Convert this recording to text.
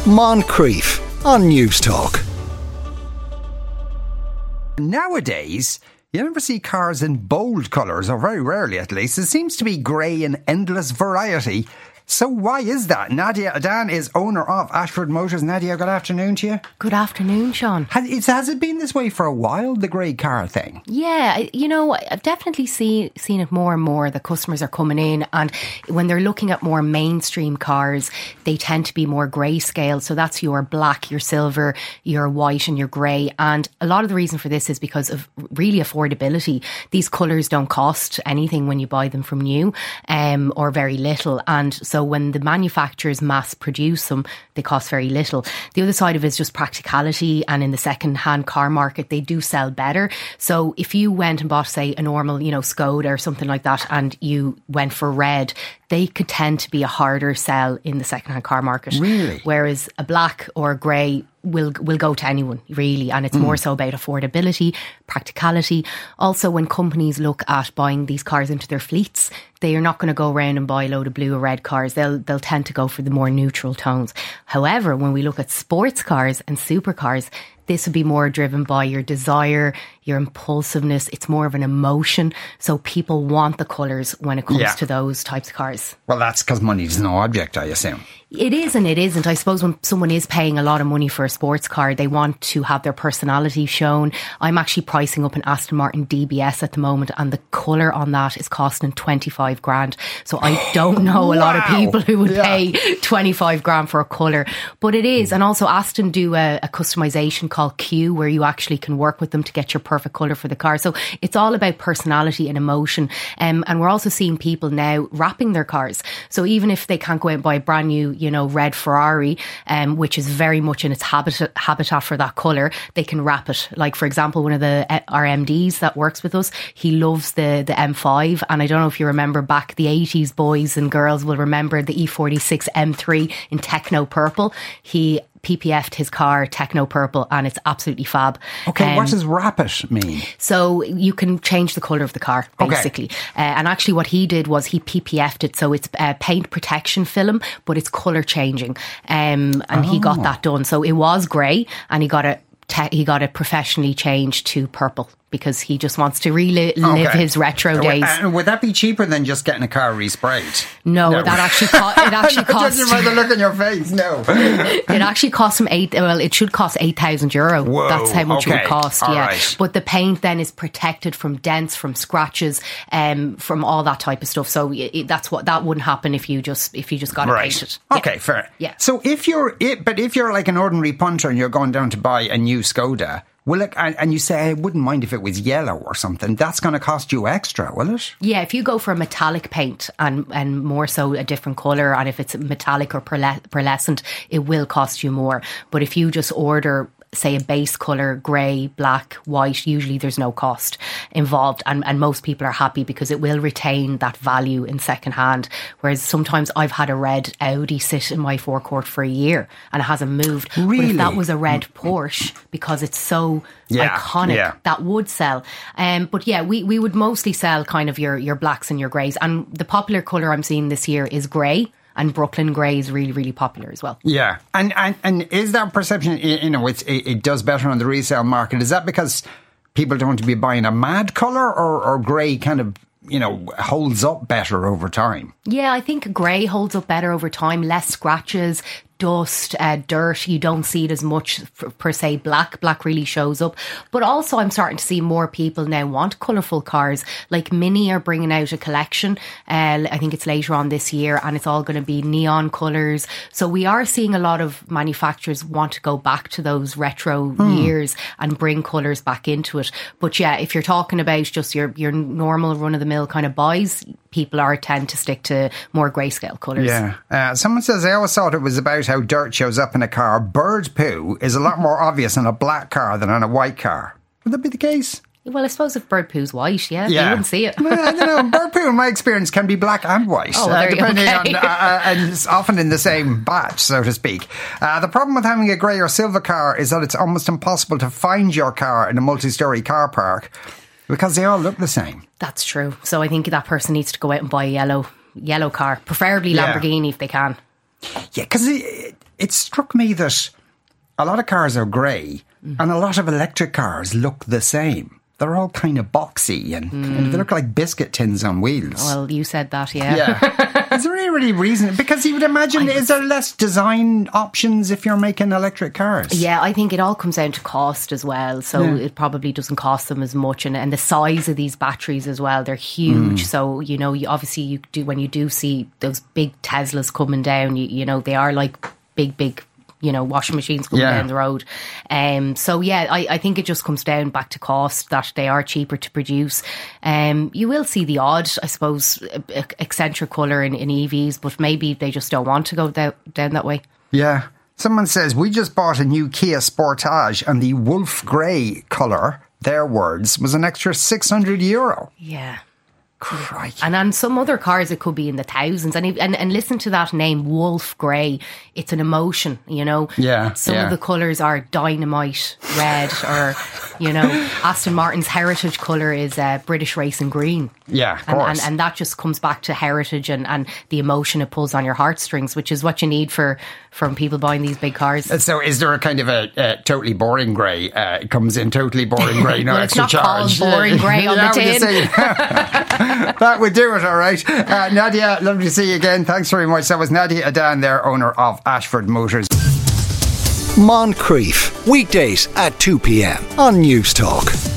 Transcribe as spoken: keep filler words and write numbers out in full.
Moncrief on News Talk. Nowadays, you never see cars in bold colours, or very rarely at least. It seems to be grey in endless variety. So why is that? Nadia Adan is owner of Ashford Motors. Nadia, good afternoon to you. Good afternoon, Sean. Has it, has it been this way for a while, the grey car thing? Yeah, you know, I've definitely see, seen it more and more. The customers are coming in, and when they're looking at more mainstream cars, they tend to be more grayscale. So that's your black, your silver, your white and your grey. And a lot of the reason for this is because of really affordability. These colours don't cost anything when you buy them from new, um, or very little. And so when the manufacturers mass produce them, they cost very little. The other side of it is just practicality, and in the second-hand car market, they do sell better. So if you went and bought, say, a normal, you know, Skoda or something like that, and you went for red, they could tend to be a harder sell in the second-hand car market. Really? Whereas a black or a grey will will go to anyone, really, and it's mm. more so about affordability, practicality. Also, when companies look at buying these cars into their fleets, they are not going to go around and buy a load of blue or red cars. They'll they'll tend to go for the more neutral tones. However, when we look at sports cars and supercars, this would be more driven by your desire, your impulsiveness. It's more of an emotion. So people want the colours when it comes yeah. to those types of cars. Well, that's because money is no object, I assume. It is and it isn't. I suppose when someone is paying a lot of money for a sports car, they want to have their personality shown. I'm actually pricing up an Aston Martin D B S at the moment, and the colour on that is costing twenty-five grand. So I don't know a wow. lot of people who would yeah. pay twenty-five grand for a colour. But it is. And also Aston do a, a customisation called Q, where you actually can work with them to get your perfect colour for the car. So it's all about personality and emotion. Um, and we're also seeing people now wrapping their cars. So even if they can't go out and buy a brand new, you know, red Ferrari, um, which is very much in its habitat, habitat for that colour, they can wrap it. Like, for example, one of the uh, our M Ds that works with us, he loves the, the M five. And I don't know if you remember back the eighties, boys and girls will remember the E forty-six M three in techno purple. He P P F'd his car techno purple, and it's absolutely fab. Okay, um, what does wrap it mean? So you can change the colour of the car, basically. Okay. Uh, and actually what he did was he P P F'd it, so it's uh, paint protection film, but it's colour changing. Um, and oh. he got that done. So it was grey, and he got it te- he got it professionally changed to purple, because he just wants to relive okay. his retro days. And would that be cheaper than just getting a car resprayed? No, no. that actually co- it actually costs. Judging by the look on your face, no. It actually costs him eight. Well, it should cost eight thousand euro. Whoa, That's how much okay. it would cost. All yeah, right. But the paint then is protected from dents, from scratches, um, from all that type of stuff. So it, that's what that wouldn't happen if you just if you just got right. it painted. Okay, yeah. fair. Yeah. So if you're it, but if you're like an ordinary punter and you're going down to buy a new Skoda. Well, look, and you say, I wouldn't mind if it was yellow or something. That's going to cost you extra, will it? Yeah, if you go for a metallic paint and, and more so a different colour, and if it's metallic or perle- pearlescent, it will cost you more. But if you just order, say, a base colour, grey, black, white, usually there's no cost involved, and, and most people are happy because it will retain that value in second hand. Whereas sometimes I've had a red Audi sit in my forecourt for a year and it hasn't moved. Really? But if that was a red Porsche, because it's so yeah, iconic, yeah. that would sell. Um, but yeah, we, we would mostly sell kind of your, your blacks and your greys. And the popular colour I'm seeing this year is grey. And Brooklyn Grey is really, really popular as well. Yeah. And and, and is that perception, you know, it's, it, it does better on the resale market. Is that because people don't want to be buying a mad colour, or, or grey kind of, you know, holds up better over time? Yeah, I think grey holds up better over time. Less scratches, dust, uh, dirt. You don't see it as much for, per se. Black, black really shows up. But also I'm starting to see more people now want colourful cars. Like Mini are bringing out a collection. Uh, I think it's later on this year, and it's all going to be neon colours. So we are seeing a lot of manufacturers want to go back to those retro mm. years and bring colours back into it. But yeah, if you're talking about just your, your normal run-of-the-mill kind of buys, people are tend to stick to more grayscale colours. Yeah. Uh, someone says, I always thought it was about how dirt shows up in a car. Bird poo is a lot more obvious in a black car than on a white car. Would that be the case? Well, I suppose if bird poo's white, yeah, yeah. you wouldn't see it. Well, I don't know. Bird poo, in my experience, can be black and white, oh, uh, depending okay. on, uh, uh, and it's often in the same batch, so to speak. Uh, the problem with having a grey or silver car is that it's almost impossible to find your car in a multi-storey car park because they all look the same. That's true. So I think that person needs to go out and buy a yellow yellow car, preferably yeah. Lamborghini if they can. Yeah, because it, it struck me that a lot of cars are grey mm. and a lot of electric cars look the same. They're all kind of boxy and, mm. and they look like biscuit tins on wheels. Well, you said that, yeah. Yeah. Is there any really reason? Because you would imagine, I, is there less design options if you're making electric cars? Yeah, I think it all comes down to cost as well. So yeah. it probably doesn't cost them as much. And, and the size of these batteries as well, they're huge. Mm. So, you know, you, obviously you do when you do see those big Teslas coming down, you, you know, they are like big, big you know, washing machines coming yeah. down the road. Um, so, yeah, I, I think it just comes down back to cost, that they are cheaper to produce. Um, you will see the odd, I suppose, eccentric colour in, in E Vs, but maybe they just don't want to go down, down that way. Yeah. Someone says, we just bought a new Kia Sportage and the wolf grey colour, their words, was an extra six hundred euro. Yeah. Crikey. And on some other cars, it could be in the thousands. And and, and listen to that name, Wolf Grey. It's an emotion, you know. Yeah. Some yeah. of the colours are dynamite red, or, you know, Aston Martin's heritage colour is uh, British Racing Green. Yeah, of and, course. And, and that just comes back to heritage and, and the emotion it pulls on your heartstrings, which is what you need for from people buying these big cars. So is there a kind of a uh, totally boring grey? Uh, it comes in totally boring grey, no well, extra it's not charge. Called boring grey on yeah, the tin. That would do it, all right. Uh, Nadia, lovely to see you again. Thanks very much. That was Nadia Adan there, owner of Ashford Motors. Moncrief, weekdays at two p.m. on News Talk.